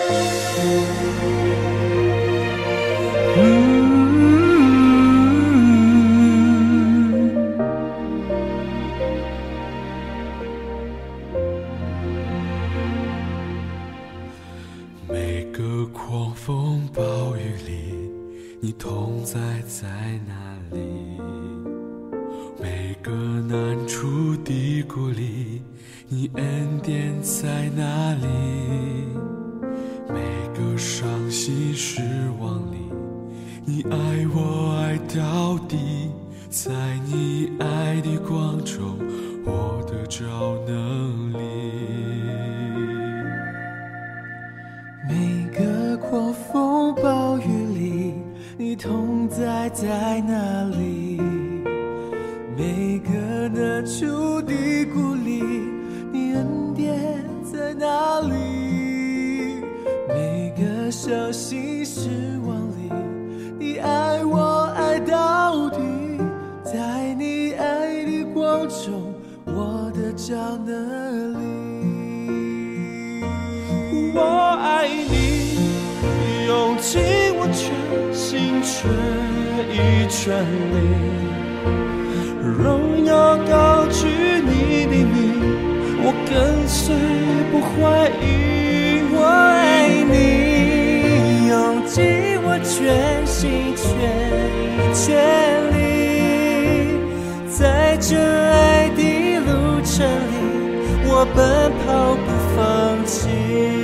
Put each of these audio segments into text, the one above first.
每个狂风暴雨里，你同在在哪里？每个难处低谷里，你恩典在哪里？每个伤心失望里，你爱我爱到底，在你爱的光中，我得着能力。 每个狂风暴雨里，你同在在哪里？每个难处低谷里，你恩典在哪里？每个伤心失望里，你爱我爱到底，在你爱的光中，我得着能力。我爱你，用尽我全心全意全力，荣耀高举你的名，我跟随不怀疑。我爱你，用尽我全心全意全力，在这爱的路程里，我奔跑不放弃。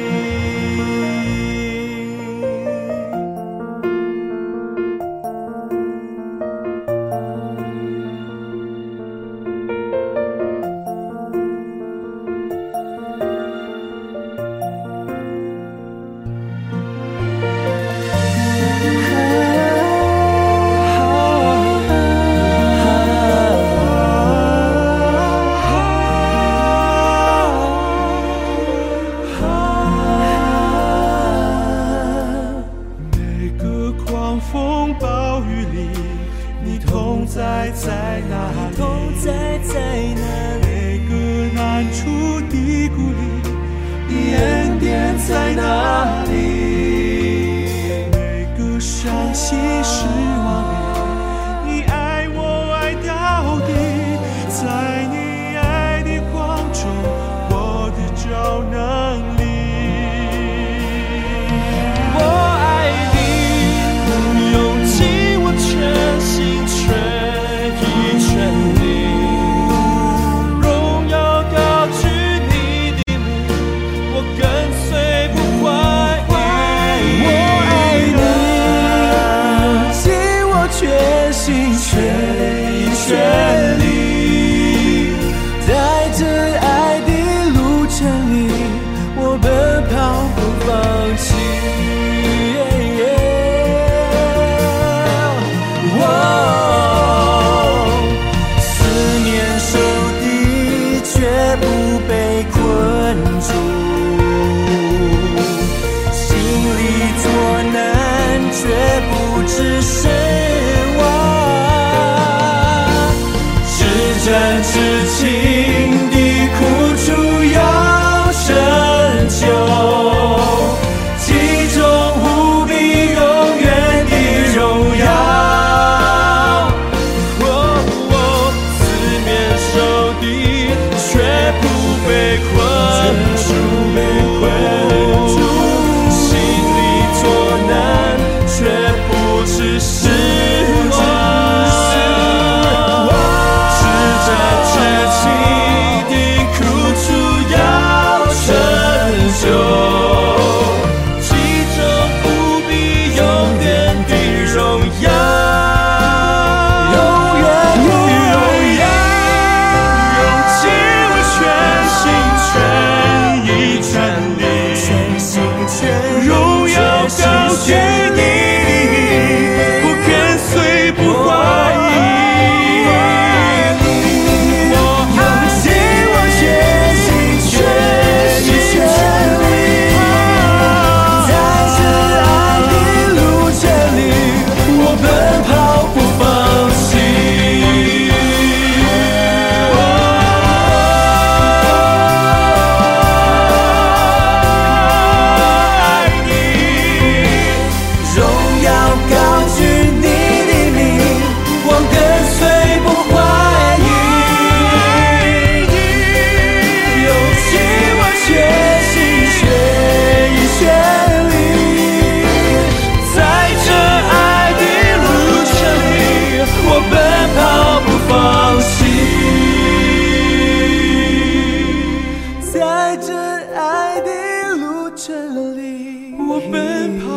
我奔跑